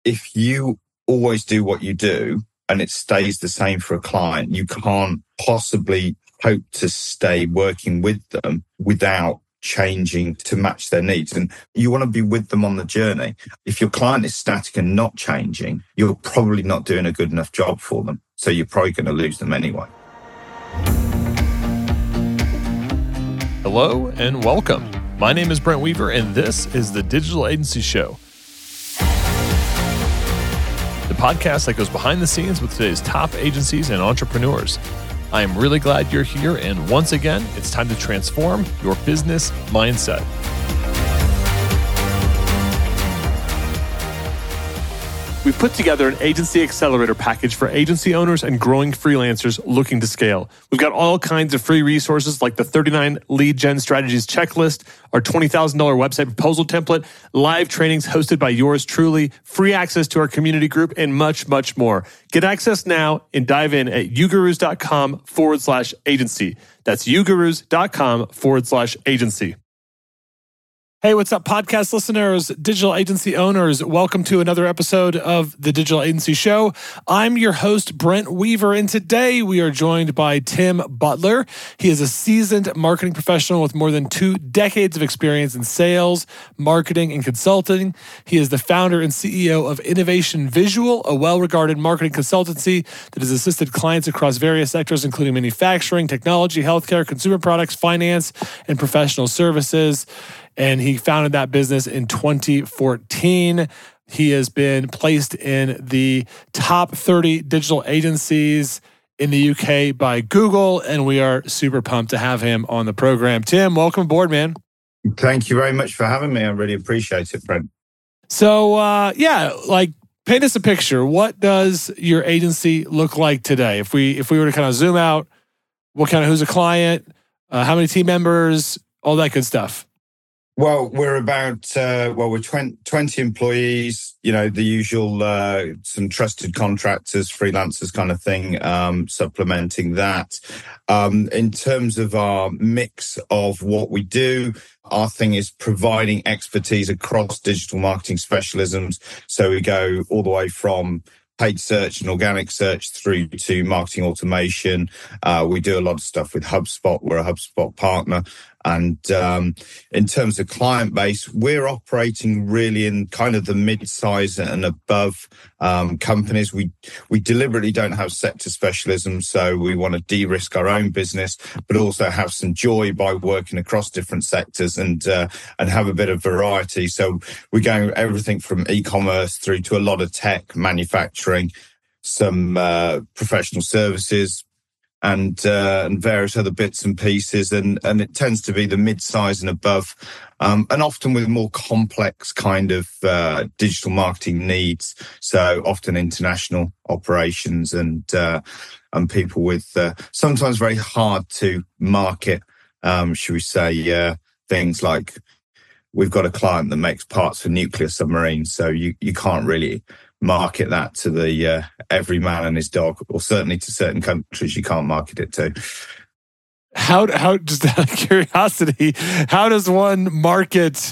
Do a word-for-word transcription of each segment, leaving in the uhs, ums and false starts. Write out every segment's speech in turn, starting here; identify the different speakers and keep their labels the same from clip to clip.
Speaker 1: if you always do what you do and it stays the same for a client, you can't possibly hope to stay working with them without changing to match their needs. And you want to be with them on the journey. If your client is static and not changing, you're probably not doing a good enough job for them. So you're probably going to lose them anyway.
Speaker 2: Hello and welcome. My name is Brent Weaver, and this is the Digital Agency Show, the podcast that goes behind the scenes with today's top agencies and entrepreneurs. I am really glad you're here, and once again, it's time to transform your business mindset. We've put together an agency accelerator package for agency owners and growing freelancers looking to scale. We've got all kinds of free resources like the thirty-nine lead gen strategies checklist, our twenty thousand dollars website proposal template, live trainings hosted by yours truly, free access to our community group, and much, much more. Get access now and dive in at ugurus.com forward slash agency. That's ugurus.com forward slash agency. Hey, what's up, podcast listeners, digital agency owners? Welcome to another episode of the Digital Agency Show. I'm your host, Brent Weaver, and today we are joined by Tim Butler. He is a seasoned marketing professional with more than two decades of experience in sales, marketing, and consulting. He is the founder and C E O of Innovation Visual, a well-regarded marketing consultancy that has assisted clients across various sectors, including manufacturing, technology, healthcare, consumer products, finance, and professional services. And he founded that business in twenty fourteen. He has been placed in the top thirty digital agencies in the U K by Google, and we are super pumped to have him on the program. Tim, welcome aboard, man.
Speaker 1: Thank you very much for having me. I really appreciate it, Brent.
Speaker 2: So, uh, yeah, like paint us a picture. What does your agency look like today? If we if we were to kind of zoom out, what kind of who's a client, uh, how many team members, all that good stuff.
Speaker 1: Well, we're about, uh, well, we're twenty, twenty employees, you know, the usual, uh, some trusted contractors, freelancers kind of thing, um, supplementing that. Um, in terms of our mix of what we do, our thing is providing expertise across digital marketing specialisms. So we go all the way from paid search and organic search through to marketing automation. Uh, we do a lot of stuff with HubSpot. We're a HubSpot partner. And um, in terms of client base, we're operating really in kind of the mid-size and above um, companies. We we deliberately don't have sector specialism, so we want to de-risk our own business, but also have some joy by working across different sectors and uh, and have a bit of variety. So we're going everything from e-commerce through to a lot of tech, manufacturing, some uh, professional services, and uh, and various other bits and pieces, and and it tends to be the mid-size and above, um, and often with more complex kind of uh, digital marketing needs. So often international operations and uh, and people with uh, sometimes very hard to market, um, should we say, uh, things like we've got a client that makes parts for nuclear submarines, so you you can't really market that to the uh, every man and his dog, or certainly to certain countries you can't market it to.
Speaker 2: How, how just out of curiosity, how does one market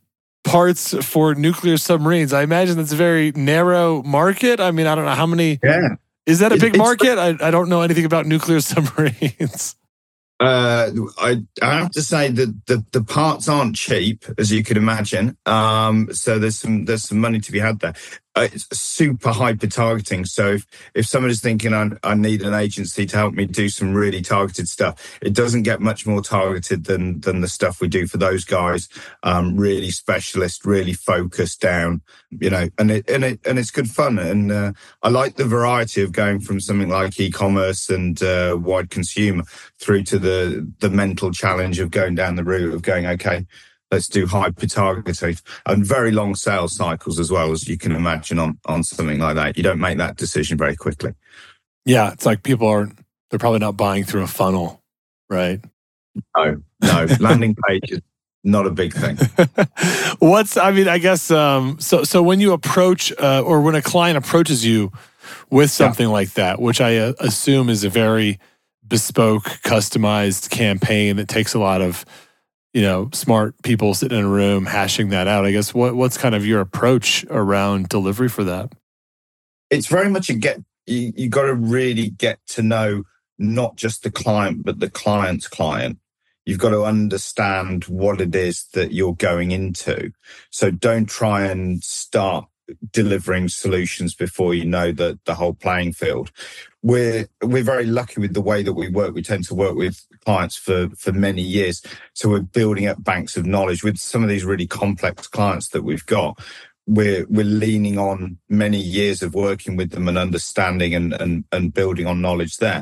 Speaker 2: parts for nuclear submarines? I imagine that's a very narrow market. I mean, I don't know how many.
Speaker 1: Yeah.
Speaker 2: Is that a big
Speaker 1: it's,
Speaker 2: market? I, I don't know anything about nuclear submarines.
Speaker 1: Uh, I, I have to say that the, the parts aren't cheap, as you could imagine. Um, so there's some there's some money to be had there. Uh, it's super hyper targeting. So if, if somebody's thinking I, I need an agency to help me do some really targeted stuff, it doesn't get much more targeted than than the stuff we do for those guys. Um, really specialist, really focused down, you know, and it and it and it's good fun. And uh, I like the variety of going from something like e-commerce and uh, wide consumer through to the the mental challenge of going down the route of going, okay, let's do hyper targeted and very long sales cycles as well, as you can imagine on, on something like that. You don't make that decision very quickly.
Speaker 2: Yeah, it's like people aren't, they're probably not buying through a funnel, right?
Speaker 1: No, no. Landing page is not a big thing.
Speaker 2: What's, I mean, I guess, um, so so when you approach, uh, or when a client approaches you with something yeah. like that, which I uh, assume is a very bespoke, customized campaign that takes a lot of you know, smart people sitting in a room hashing that out. I guess what what's kind of your approach around delivery for that?
Speaker 1: It's very much a get, you, you got to really get to know not just the client, but the client's client. You've got to understand what it is that you're going into. So don't try and start delivering solutions before you know the, the whole playing field. We're we're very lucky with the way that we work. We tend to work with clients for, for many years. So we're building up banks of knowledge with some of these really complex clients that we've got. We're we're leaning on many years of working with them and understanding and and, and building on knowledge there.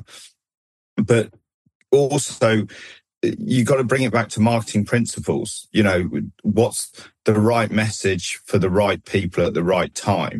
Speaker 1: But also, you got to bring it back to marketing principles. You know, what's the right message for the right people at the right time?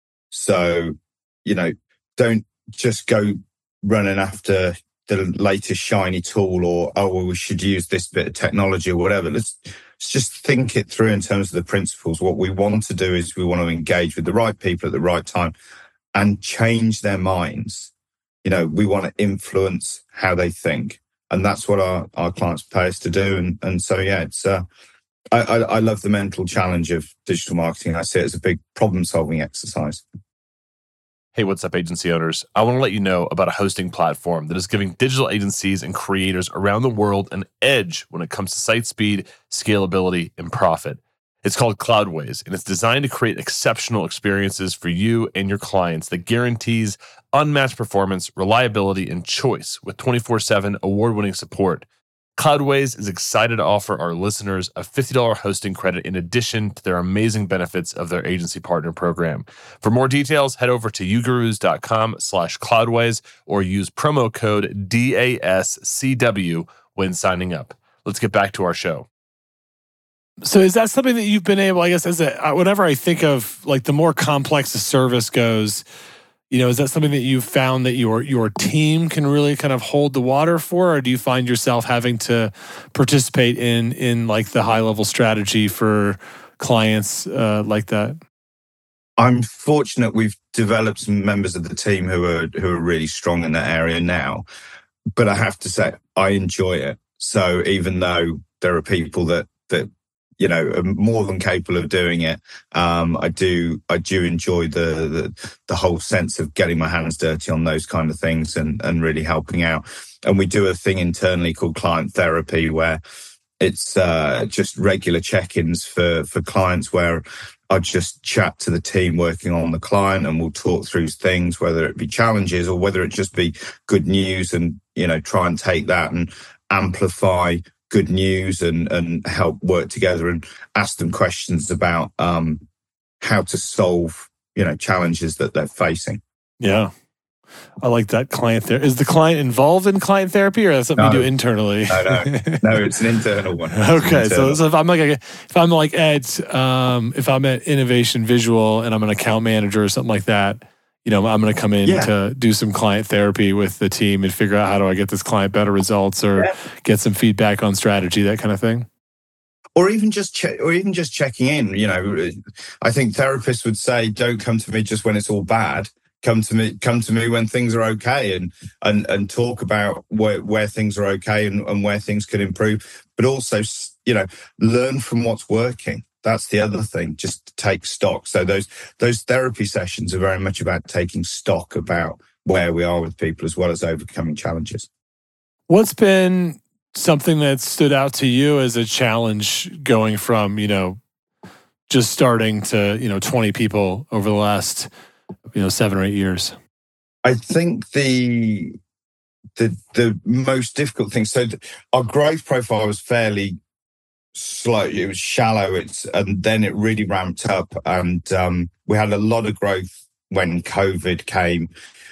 Speaker 1: So, you know, don't just go running after the latest shiny tool or, oh, well, we should use this bit of technology or whatever. Let's, let's just think it through in terms of the principles. What we want to do is we want to engage with the right people at the right time and change their minds. You know, we want to influence how they think. And that's what our, our clients pay us to do. And, and so, yeah, it's, uh, I, I, I love the mental challenge of digital marketing. I see it as a big problem solving exercise.
Speaker 3: Hey, what's up, agency owners? I want to let you know about a hosting platform that is giving digital agencies and creators around the world an edge when it comes to site speed, scalability, and profit. It's called Cloudways, and it's designed to create exceptional experiences for you and your clients that guarantees unmatched performance, reliability, and choice with twenty-four seven award-winning support. Cloudways is excited to offer our listeners a fifty dollars hosting credit in addition to their amazing benefits of their agency partner program. For more details, head over to ugurus.com slash cloudways or use promo code D A S C W when signing up. Let's get back to our show.
Speaker 2: So is that something that you've been able, I guess, as a, whenever I think of like the more complex a service goes, you know, is that something that you've found that your your team can really kind of hold the water for, or do you find yourself having to participate in in like the high level strategy for clients uh, like that?
Speaker 1: I'm fortunate we've developed some members of the team who are who are really strong in that area now, but I have to say I enjoy it. So even though there are people that that you know, are more than capable of doing it. Um, I do, I do enjoy the, the the whole sense of getting my hands dirty on those kind of things and and really helping out. And we do a thing internally called client therapy, where it's uh, just regular check-ins for for clients, where I just chat to the team working on the client, and we'll talk through things, whether it be challenges or whether it just be good news, and you know, try and take that and amplify good news and and help work together and ask them questions about um how to solve, you know, challenges that they're facing.
Speaker 2: Yeah. I like that. Client therapy. Is the client involved in client therapy, or is that something no, you do internally?
Speaker 1: No, no, no. It's an internal one.
Speaker 2: Okay,
Speaker 1: internal.
Speaker 2: so, so if I'm like a, if I'm like Ed, um, if I'm at Innovation Visual and I'm an account manager or something like that, you know, I'm going to come in yeah. to do some client therapy with the team and figure out how do I get this client better results, or yeah. get some feedback on strategy, that kind of thing.
Speaker 1: Or even just che- or even just checking in. You know, I think therapists would say, "Don't come to me just when it's all bad. Come to me, come to me when things are okay, and and and talk about where where things are okay and, and where things could improve. But also, you know, learn from what's working." That's the other thing, just to take stock. So those those therapy sessions are very much about taking stock about where we are with people, as well as overcoming challenges.
Speaker 2: What's been something that stood out to you as a challenge going from, you know, just starting to, you know, twenty people over the last, you know, seven or eight years?
Speaker 1: I think the the the most difficult thing, so the, our growth profile was fairly slow. It was shallow. It's and then it really ramped up, and um, we had a lot of growth when COVID came.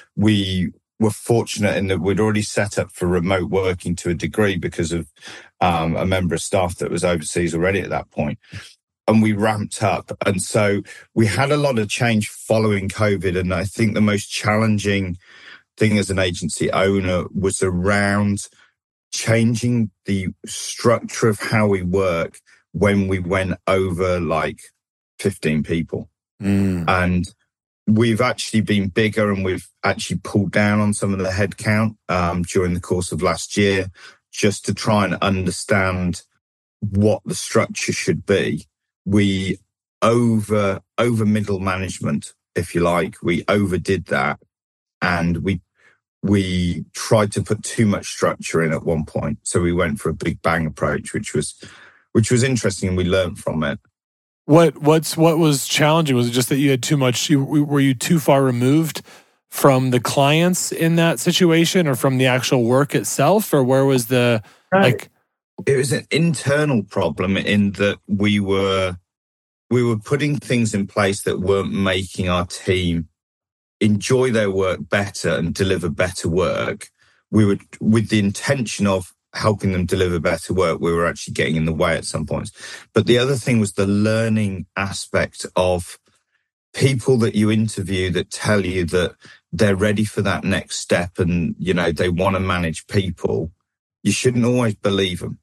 Speaker 1: We were fortunate in that we'd already set up for remote working to a degree because of um, a member of staff that was overseas already at that point. And we ramped up, and so we had a lot of change following COVID. And I think the most challenging thing as an agency owner was around changing the structure of how we work when we went over like fifteen people. Mm. And we've actually been bigger, and we've actually pulled down on some of the headcount um, during the course of last year, just to try and understand what the structure should be, we over over middle management, if you like, we overdid that, and we we tried to put too much structure in at one point. So we went for a big bang approach, which was which was interesting, and we learned from it.
Speaker 2: What what's what was challenging? Was it just that you had too much? You, were you too far removed from the clients in that situation, or from the actual work itself, or where was the like?
Speaker 1: It was an internal problem in that we were we were putting things in place that weren't making our team enjoy their work better and deliver better work. We would, with the intention of helping them deliver better work, we were actually getting in the way at some points. But the other thing was the learning aspect of people that you interview that tell you that they're ready for that next step and, you know, they want to manage people. You shouldn't always believe them.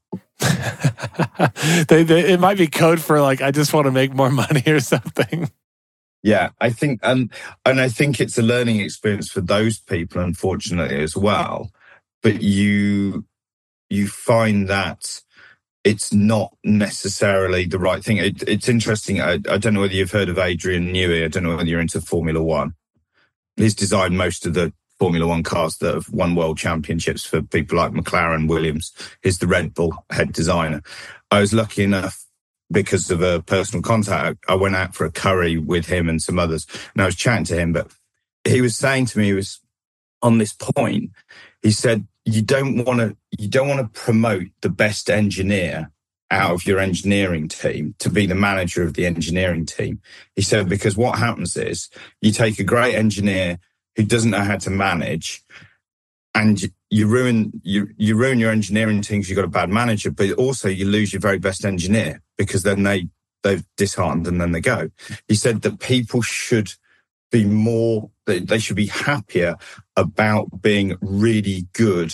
Speaker 2: they, they, it might be code for like, I just want to make more money or something.
Speaker 1: Yeah, I think, and and I think it's a learning experience for those people, unfortunately, as well. But you you find that it's not necessarily the right thing. It, it's interesting. I, I don't know whether you've heard of Adrian Newey. I don't know whether you're into Formula One. He's designed most of the Formula One cars that have won world championships for people like McLaren, Williams. He's the Red Bull head designer. I was lucky enough, because of a personal contact, I went out for a curry with him and some others, and I was chatting to him. But he was saying to me, he was on this point. He said, "You don't want to, you don't want to promote the best engineer out of your engineering team to be the manager of the engineering team." He said, because what happens is you take a great engineer who doesn't know how to manage, and you ruin you you ruin your engineering team because you've got a bad manager, but also you lose your very best engineer because then they they're disheartened and then they go. He said that people should be more, they should be happier about being really good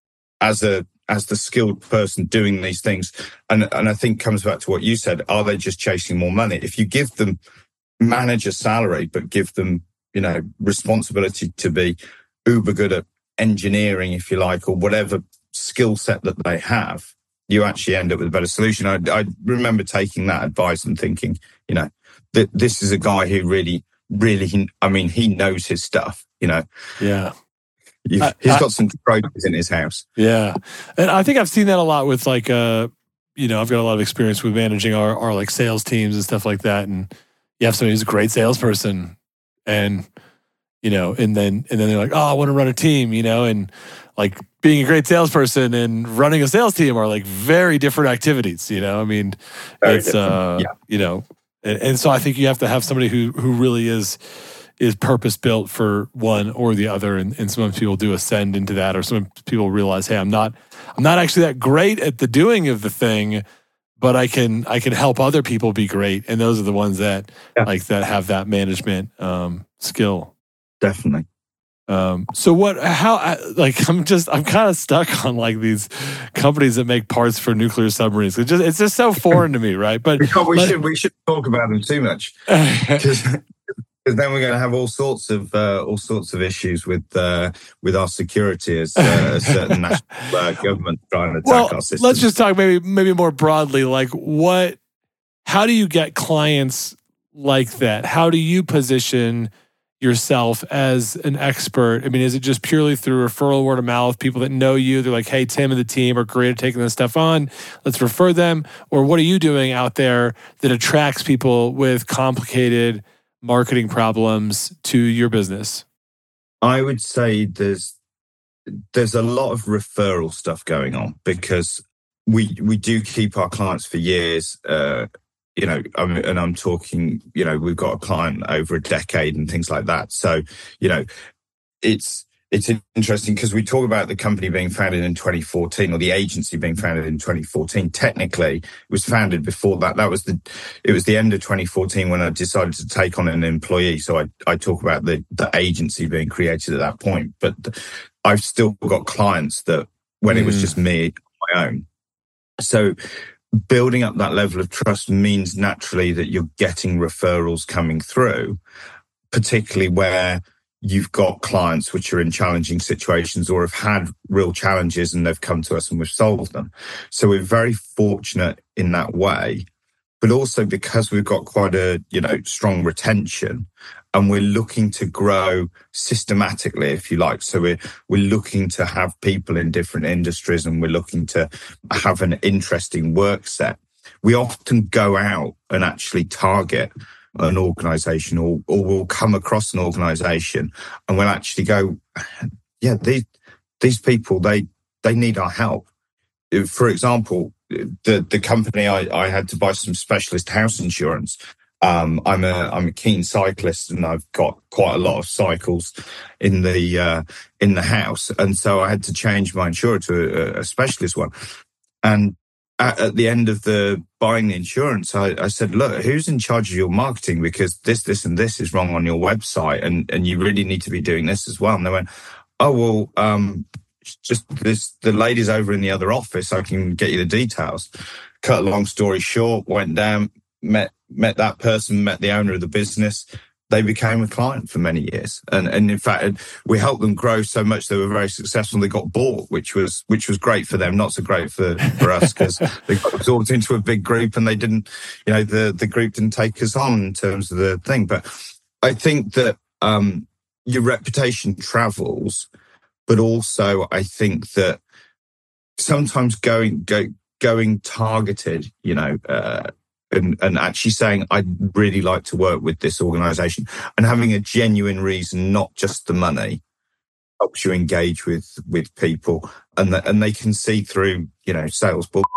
Speaker 1: as a as the skilled person doing these things. And and I think comes back to what you said. Are they just chasing more money? If you give them manager salary, but give them, you know, responsibility to be uber good at engineering, if you like, or whatever skill set that they have, you actually end up with a better solution. I, I remember taking that advice and thinking, you know, that this is a guy who really, really, I mean, he knows his stuff, you know.
Speaker 2: Yeah.
Speaker 1: You've,
Speaker 2: I,
Speaker 1: he's
Speaker 2: I,
Speaker 1: got some trophies in his house.
Speaker 2: Yeah. And I think I've seen that a lot with like, uh, you know, I've got a lot of experience with managing our, our like sales teams and stuff like that. And you have somebody who's a great salesperson and, you know, and then, and then they're like, oh, I want to run a team, you know, and like being a great salesperson and running a sales team are like very different activities, you know, I mean, very it's, different. uh, yeah. you know, and, and so I think you have to have somebody who, who really is, is purpose built for one or the other. And, and sometimes people do ascend into that, or some people realize, hey, I'm not, I'm not actually that great at the doing of the thing, but I can, I can help other people be great. And those are the ones that yeah. like that have that management um, skill.
Speaker 1: Definitely.
Speaker 2: Um, so what, how, like, I'm just, I'm kind of stuck on like these companies that make parts for nuclear submarines. It's just, it's just so foreign to me. Right. But
Speaker 1: we, we should, we should talk about them too much. Because then we're going to have all sorts of, uh, all sorts of issues with, uh, with our security as uh, a certain national uh, government trying to attack
Speaker 2: well,
Speaker 1: our systems.
Speaker 2: Let's just talk maybe, maybe more broadly, like what, how do you get clients like that? How do you position yourself as an expert? I mean, is it just purely through referral, word of mouth, people that know you, they're like, hey, Tim and the team are great at taking this stuff on, let's refer them? Or what are you doing out there that attracts people with complicated marketing problems to your business?
Speaker 1: I would say there's there's a lot of referral stuff going on, because we we do keep our clients for years. Uh, You know, I mean, and I'm talking, you know, we've got a client over a decade and things like that. So, you know, it's it's interesting because we talk about the company being founded in twenty fourteen, or the agency being founded in twenty fourteen. Technically, it was founded before that. That was the it was the end of twenty fourteen when I decided to take on an employee. So I I talk about the the agency being created at that point. But I've still got clients that when mm. it was just me on my own. So building up that level of trust means naturally that you're getting referrals coming through, particularly where you've got clients which are in challenging situations or have had real challenges and they've come to us and we've solved them. So we're very fortunate in that way, but also because we've got quite a, you know, strong retention and we're looking to grow systematically, if you like. So we're, we're looking to have people in different industries and we're looking to have an interesting work set. We often go out and actually target an organization or, or we'll come across an organization and we'll actually go, yeah, these, these people, they, they need our help. For example, the, the company I, I had to buy some specialist house insurance. Um, I'm a, I'm a keen cyclist and I've got quite a lot of cycles in the, uh, in the house. And so I had to change my insurer to a, a specialist one. And At, at the end of the buying the insurance, I, I said, look, who's in charge of your marketing? Because this, this and this is wrong on your website and, and you really need to be doing this as well. And they went, oh, well, um, just this, the ladies over in the other office, I can get you the details. Cut a long story short, went down, met, met that person, met the owner of the business. They became a client for many years. And, and in fact, we helped them grow so much they were very successful. They got bought, which was, which was great for them, not so great for, for us because they got absorbed into a big group and they didn't, you know, the, the group didn't take us on in terms of the thing. But I think that, um, your reputation travels, but also I think that sometimes going, go, going targeted, you know, uh, And, and actually saying, I'd really like to work with this organization and having a genuine reason, not just the money, helps you engage with, with people and the, and they can see through, you know, sales bull.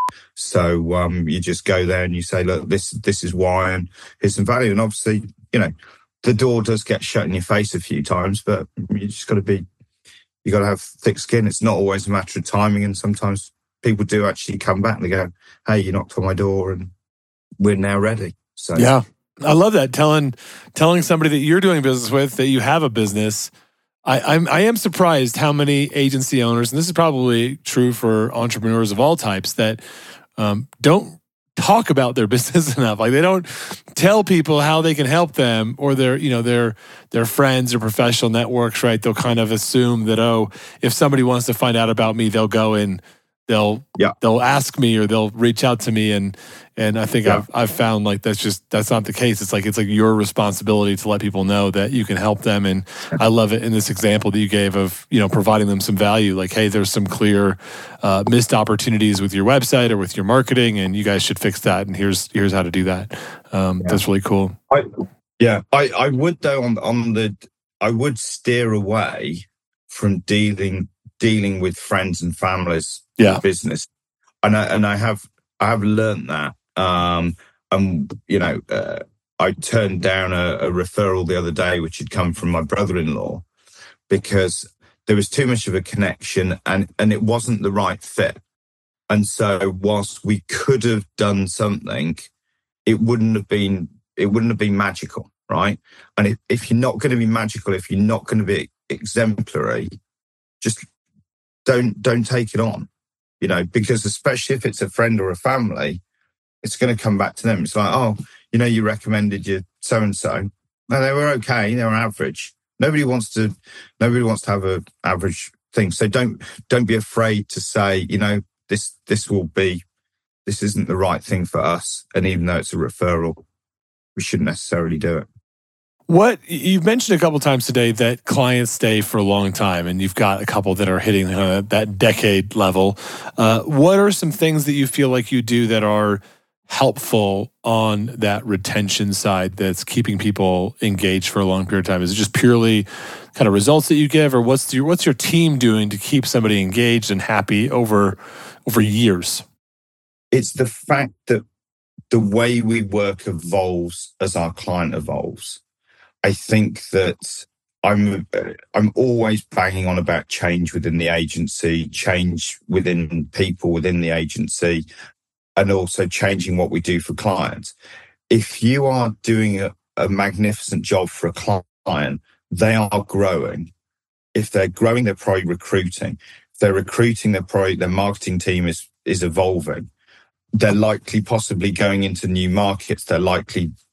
Speaker 1: So, um, you just go there and you say, look, this, this is why, and here's some value. And obviously, you know, the door does get shut in your face a few times, but you just got to be, you got to have thick skin. It's not always a matter of timing. And sometimes people do actually come back and they go, hey, you knocked on my door and we're now ready. So
Speaker 2: yeah, I love that. Telling telling somebody that you're doing business with that you have a business. I, I'm I am surprised how many agency owners, and this is probably true for entrepreneurs of all types, that um, don't talk about their business enough. Like they don't tell people how they can help them or their you know their their friends or professional networks. Right? They'll kind of assume that, oh, if somebody wants to find out about me, they'll go and they'll yeah. they'll ask me or they'll reach out to me and. And I think yeah. I've I've found like that's just that's not the case. It's like it's like your responsibility to let people know that you can help them. And I love it in this example that you gave of, you know, providing them some value. Like, hey, there's some clear uh, missed opportunities with your website or with your marketing, and you guys should fix that. And here's here's how to do that. Um, yeah. That's really cool.
Speaker 1: I, yeah, I, I would though on on the I would steer away from dealing dealing with friends and families
Speaker 2: yeah.
Speaker 1: in business, and I and I have I have learned that. Um, and, you know, uh, I turned down a, a referral the other day, which had come from my brother-in-law, because there was too much of a connection and, and it wasn't the right fit. And so whilst we could have done something, it wouldn't have been, it wouldn't have been magical, right? And if, if you're not going to be magical, if you're not going to be exemplary, just don't, don't take it on, you know, because especially if it's a friend or a family, it's going to come back to them. It's like, oh, you know, you recommended your so-and-so. No, they were okay. They were average. Nobody wants to, nobody wants to have an average thing. So don't, don't be afraid to say, you know, this, this will be, this isn't the right thing for us. And even though it's a referral, we shouldn't necessarily do it.
Speaker 2: What you've mentioned a couple of times today that clients stay for a long time, and you've got a couple that are hitting uh, that decade level. Uh, what are some things that you feel like you do that are helpful on that retention side that's keeping people engaged for a long period of time? Is it just purely kind of results that you give, or what's your what's your team doing to keep somebody engaged and happy over over years?
Speaker 1: It's the fact that the way we work evolves as our client evolves. I think that I'm I'm always banging on about change within the agency, change within people within the agency, and also changing what we do for clients. If you are doing a, a magnificent job for a client, they are growing. If they're growing, they're probably recruiting. If they're recruiting, they're probably, their marketing team is, is evolving. They're likely possibly going into new markets. They're likely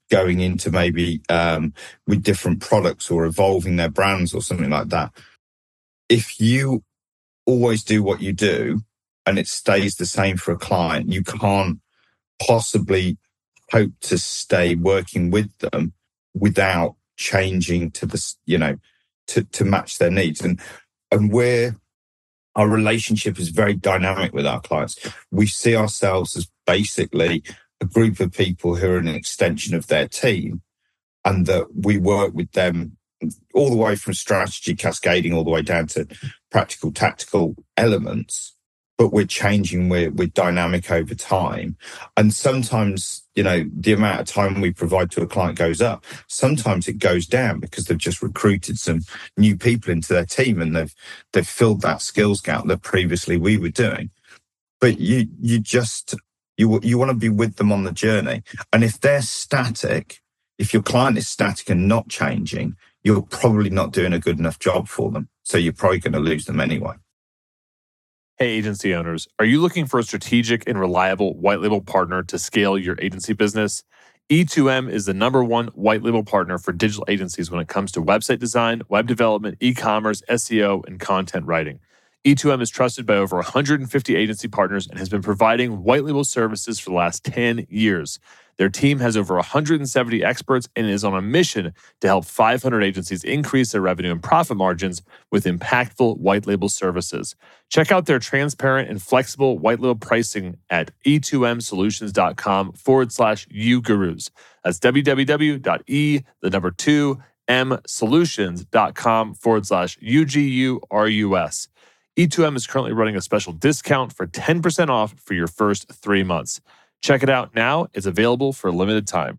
Speaker 1: going into maybe um, with different products or evolving their brands or something like that. If you always do what you do and it stays the same for a client, you can't possibly hope to stay working with them without changing to the, you know, to, to match their needs. And, and where our relationship is very dynamic with our clients, we see ourselves as basically a group of people who are an extension of their team, and that we work with them all the way from strategy cascading all the way down to practical, tactical elements. But we're changing, we're, we're dynamic over time. And sometimes, you know, the amount of time we provide to a client goes up. Sometimes it goes down because they've just recruited some new people into their team and they've they've filled that skills gap that previously we were doing. But you you just, you you want to be with them on the journey. And if they're static, if your client is static and not changing, you're probably not doing a good enough job for them. So you're probably going to lose them anyway.
Speaker 2: Hey, agency owners, are you looking for a strategic and reliable white label partner to scale your agency business? E two M is the number one white label partner for digital agencies when it comes to website design, web development, e-commerce, S E O, and content writing. E two M is trusted by over one hundred fifty agency partners and has been providing white label services for the last ten years. Their team has over one hundred seventy experts and is on a mission to help five hundred agencies increase their revenue and profit margins with impactful white label services. Check out their transparent and flexible white label pricing at e two m solutions dot com forward slash you gurus. That's www.e, the number two, m solutions.com forward slash U G U R U S. E two M is currently running a special discount for ten percent off for your first three months. Check it out now. It's available for a limited time.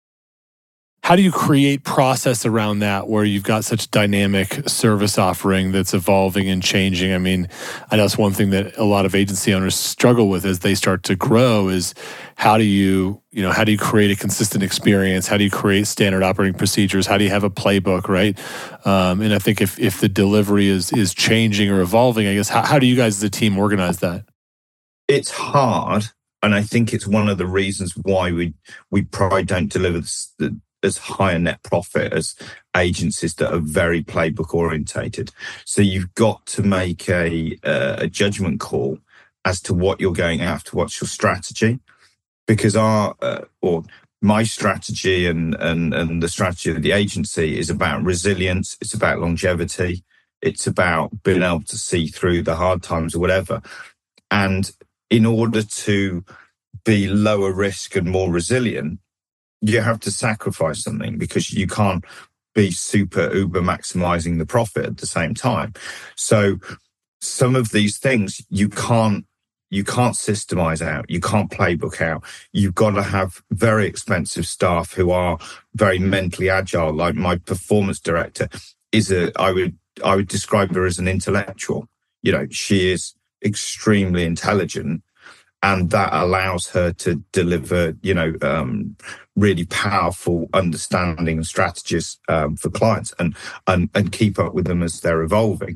Speaker 2: How do you create process around that where you've got such dynamic service offering that's evolving and changing? I mean, I know it's one thing that a lot of agency owners struggle with as they start to grow is how do you, you know, how do you create a consistent experience? How do you create standard operating procedures? How do you have a playbook, right? Um, and I think if if the delivery is is changing or evolving, I guess, how, how do you guys as a team organize that?
Speaker 1: It's hard. And I think it's one of the reasons why we we probably don't deliver this, the, as high a net profit as agencies that are very playbook orientated. So you've got to make a uh, a judgment call as to what you're going after, what's your strategy, because our uh, or my strategy and and and the strategy of the agency is about resilience. It's about longevity. It's about being able to see through the hard times or whatever, and in order to be lower risk and more resilient, you have to sacrifice something because you can't be super uber maximizing the profit at the same time. So some of these things you can't you can't systemize out, you can't playbook out. You've got to have very expensive staff who are very mentally agile. Like my performance director is a I would I would describe her as an intellectual. You know, she is extremely intelligent, and that allows her to deliver, you know, um, really powerful understanding and strategies um, for clients, and, and and keep up with them as they're evolving.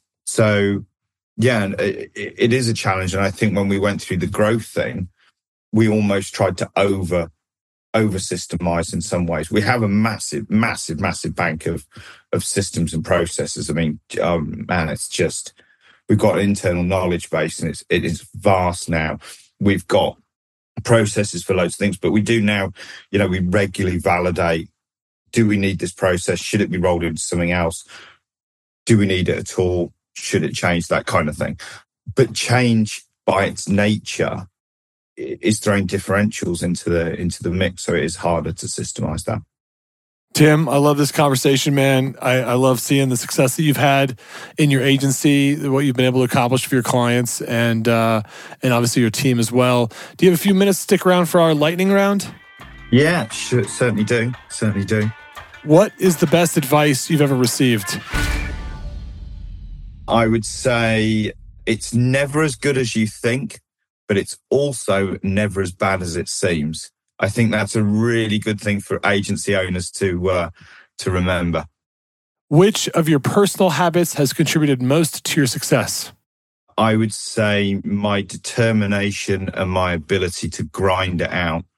Speaker 1: So, yeah, it, it is a challenge, and I think when we went through the growth thing, we almost tried to over over systemize in some ways. We have a massive, massive, massive bank of of systems and processes. I mean, um, man, it's just. We've got an internal knowledge base and it's, it is vast now. We've got processes for loads of things, but we do now, you know, we regularly validate, do we need this process? Should it be rolled into something else? Do we need it at all? Should it change? That kind of thing. But change by its nature is throwing differentials into the, into the mix. So it is harder to systemize that.
Speaker 2: Tim, I love this conversation, man. I, I love seeing the success that you've had in your agency, what you've been able to accomplish for your clients, and uh, and obviously your team as well. Do you have a few minutes to stick around for our lightning round?
Speaker 1: Yeah, sure, certainly do. Certainly do.
Speaker 2: What is the best advice you've ever received?
Speaker 1: I would say it's never as good as you think, but it's also never as bad as it seems. I think that's a really good thing for agency owners to uh, to remember.
Speaker 2: Which of your personal habits has contributed most to your success?
Speaker 1: I would say my determination and my ability to grind it out.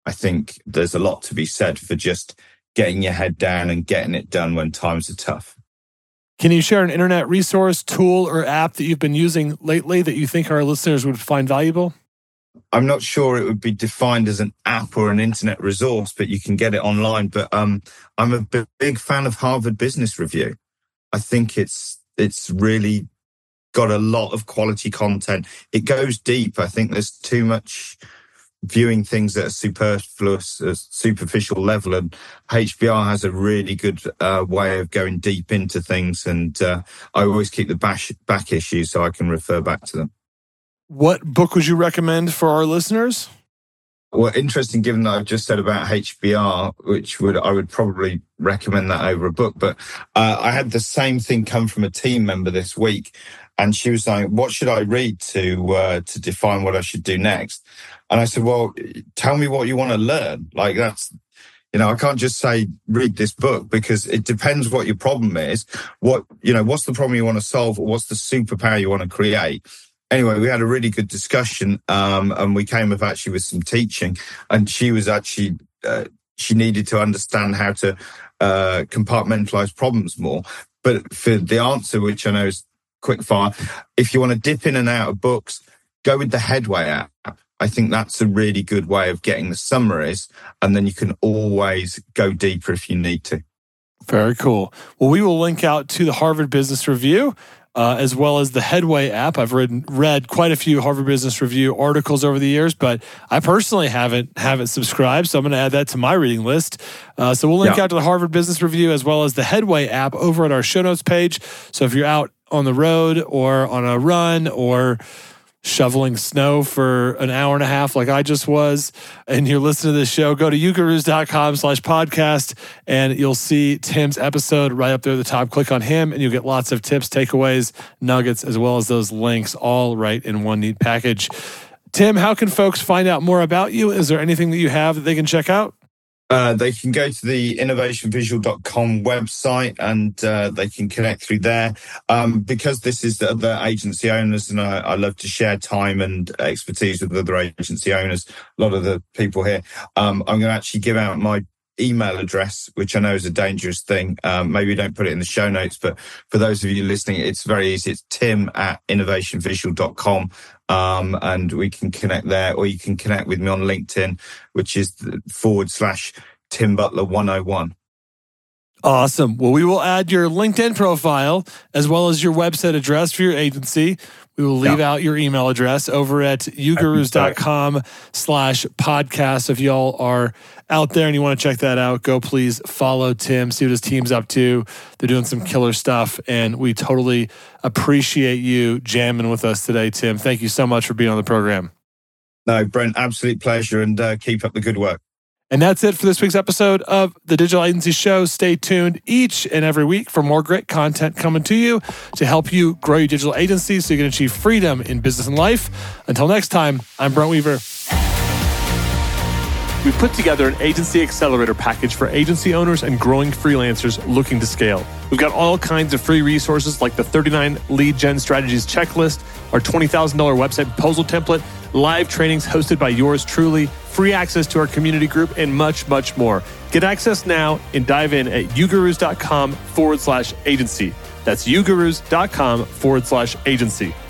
Speaker 1: I think there's a lot to be said for just getting your head down and getting it done when times are tough.
Speaker 2: Can you share an internet resource, tool, or app that you've been using lately that you think our listeners would find valuable?
Speaker 1: I'm not sure it would be defined as an app or an internet resource, but you can get it online. But um, I'm a b- big fan of Harvard Business Review. I think it's it's really got a lot of quality content. It goes deep. I think there's too much viewing things at a superfluous, a superficial level, and H B R has a really good uh, way of going deep into things. And uh, I always keep the bash, back issues so I can refer back to them.
Speaker 2: What book would you recommend for our listeners?
Speaker 1: Well, interesting, given that I've just said about H B R, which would I would probably recommend that over a book. But uh, I had the same thing come from a team member this week, and she was like, "What should I read to uh, to define what I should do next?" And I said, "Well, tell me what you want to learn. Like that's, you know, I can't just say read this book, because it depends what your problem is. What you know, what's the problem you want to solve, or what's the superpower you want to create." Anyway, we had a really good discussion, um, and we came up actually with some teaching. And she was actually, uh, she needed to understand how to uh, compartmentalize problems more. But for the answer, which I know is quick fire, if you want to dip in and out of books, go with the Headway app. I think that's a really good way of getting the summaries, and then you can always go deeper if you need to.
Speaker 2: Very cool. Well, we will link out to the Harvard Business Review, Uh, as well as the Headway app. I've read read quite a few Harvard Business Review articles over the years, but I personally haven't haven't subscribed, so I'm going to add that to my reading list. Uh, so we'll link yeah. out to the Harvard Business Review as well as the Headway app over at our show notes page. So if you're out on the road or on a run or shoveling snow for an hour and a half like I just was, and you're listening to this show, go to ugurus.com slash podcast, and you'll see Tim's episode right up there at the top. Click on him, and you'll get lots of tips, takeaways, nuggets, as well as those links, all right in one neat package. Tim, how can folks find out more about you? Is there anything that you have that they can check out?
Speaker 1: Uh, they can go to the innovation visual dot com website, and uh, they can connect through there. Um, because this is the other agency owners, and I, I love to share time and expertise with other agency owners, a lot of the people here, um, I'm going to actually give out my email address, which I know is a dangerous thing. Um, maybe don't put it in the show notes, but for those of you listening, it's very easy. It's tim at innovation visual dot com. Um, and we can connect there, or you can connect with me on LinkedIn, which is forward slash Tim Butler one oh one.
Speaker 2: Awesome. Well, we will add your LinkedIn profile as well as your website address for your agency. We will leave yeah. out your email address over at ugurus.com slash podcast. If y'all are out there and you want to check that out, go please follow Tim, see what his team's up to. They're doing some killer stuff, and we totally appreciate you jamming with us today, Tim. Thank you so much for being on the program.
Speaker 1: No, Brent, absolute pleasure, and uh, keep up the good work.
Speaker 2: And that's it for this week's episode of the Digital Agency Show. Stay tuned each and every week for more great content coming to you to help you grow your digital agency so you can achieve freedom in business and life. Until next time, I'm Brent Weaver. We've put together an agency accelerator package for agency owners and growing freelancers looking to scale. We've got all kinds of free resources like the thirty-nine lead gen strategies checklist, our twenty thousand dollars website proposal template, live trainings hosted by yours truly, free access to our community group, and much, much more. Get access now and dive in at ugurus.com forward slash agency. That's ugurus.com forward slash agency.